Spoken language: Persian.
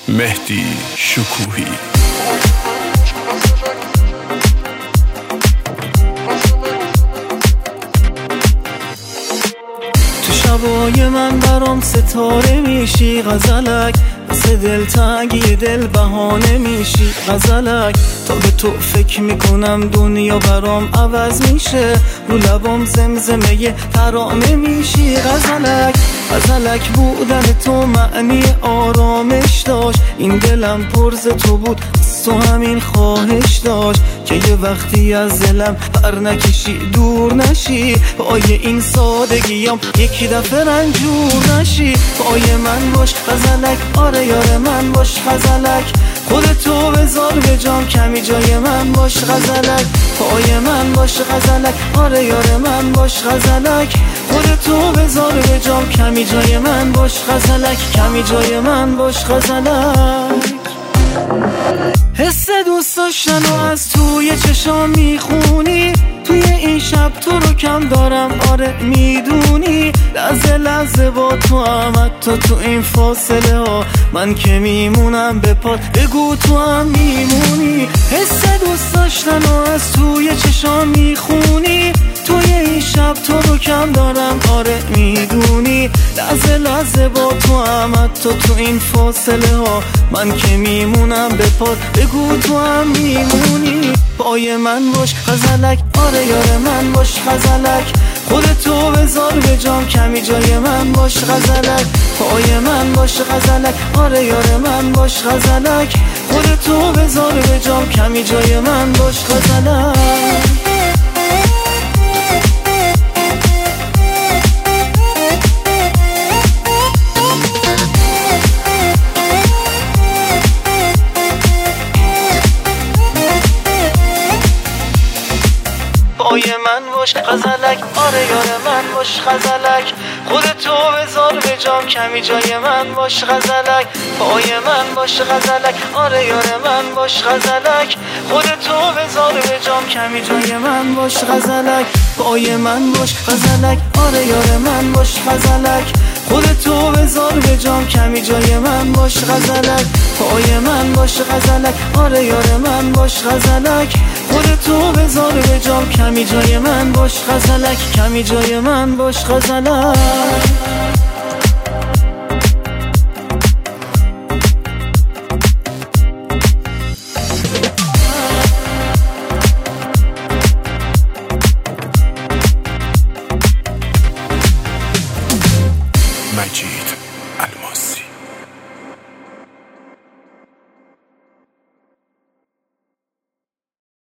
مهدی شکوهی. تو شبای من برام ستاره میشی غزلک، واسه دلتنگی دل بهانه میشی غزلک. تا به تو فکر میکنم دنیا برام عوض میشه، رو لبام زمزمه ترانه میشی غزلک. غزلک بودن تو معنی آرامش داشت، این دلم پرز تو بود تو همین خواهش داشت که یه وقتی از دلم پر نکشی دور نشی، پای این سادگیام یکی دفعه رنجور نشی. پای من باش غزلک، آره یار من باش غزلک، خودتو بذار به جام کمی جای من باش غزلک. پای من باش غزلک، آره یار من باش غزلک، خودتو بذار به جام کمی جای من باش غزلک، کمی جای من باش غزلک. حس دوست داشتن و از توی چشام میخونی، توی این شب تو رو کم دارم آره میدونی، لحظه لحظه با تو هم حتی تو این فاصله ها من که میمونم به پات، بگو تو هم میمونی. حس دوست داشتن و از توی چشام میخونی، توی این شب تو رو کم دارم آره میدونی، لحظه لحظه با تو هم حتی تو این فاصله ها من که میمونم به پات، بگو تو هم میمونی. پای من باش غزلک، آره یار من باش غزلک، خودتو بذار به جام کمی جای من باش غزلک. پای من باش غزلک، آره یار من باش غزلک، خودتو بذار به جام کمی جای من باش غزلک. پای من باش غزلک، آره یار من باش غزلک، خودتو بذار به جام کمی جای من باش غزلک. پای من باش غزلک، آره یار من باش غزلک، خودتو بذار به جام کمی جای من باش غزلک. پای من باش غزلک، آره یار من باش غزلک، خودتو بذار به جام کمی جای من باش غزلک. پای من باش غزلک، آره یار من باش غزلک، خودتو بذار به جام کمی جای من باش غزلک، کمی جای من باش غزلک.